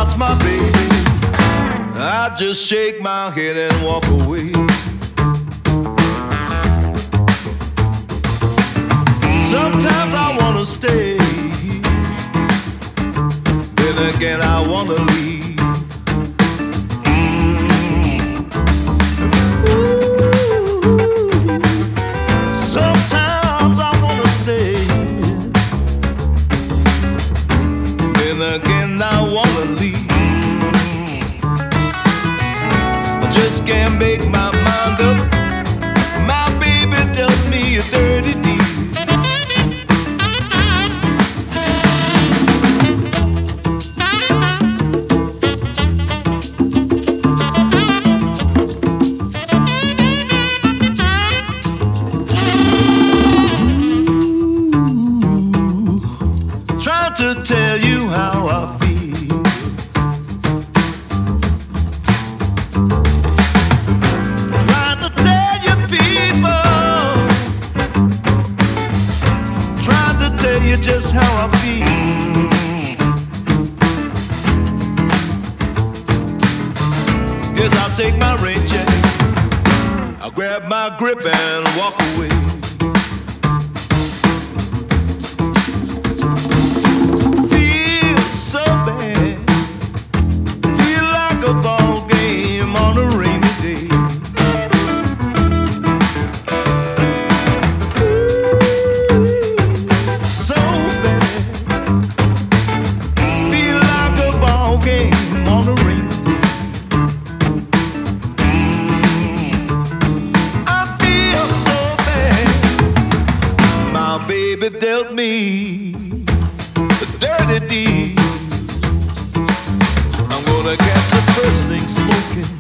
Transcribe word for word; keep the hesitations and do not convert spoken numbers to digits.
lost my baby, I just shake my head and walk away. Sometimes I wanna stay, then again I wanna leave. Sometimes I wanna stay, then again I wanna leave. I just can't make my mind up. My baby dealt me a dirty deal. To tell you how I feel, trying to tell you people, trying to tell you just how I feel. Guess I'll take my rain check, I'll grab my grip and walk away. Baby dealt me a dirty deal. I'm gonna catch the first thing smoking.